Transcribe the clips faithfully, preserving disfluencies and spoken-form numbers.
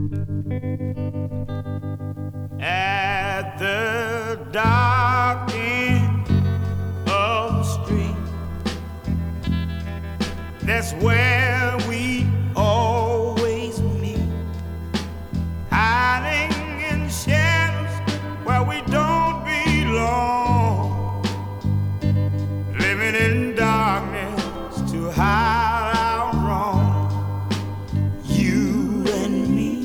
At the dark end of the street, that's where we always meet, hiding in shadows where we don't belong, living in darkness to hide our wrong. You and me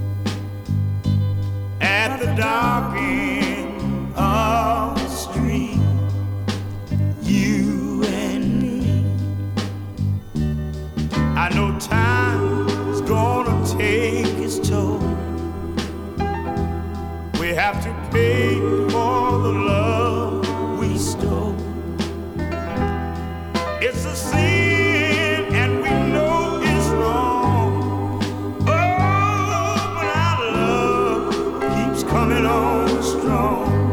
at the dark end of the street, you and me. I know time's gonna take its toll. We have to pay for the love we stole. It's a sin and we know it's wrong. Oh, but our love keeps coming on strong.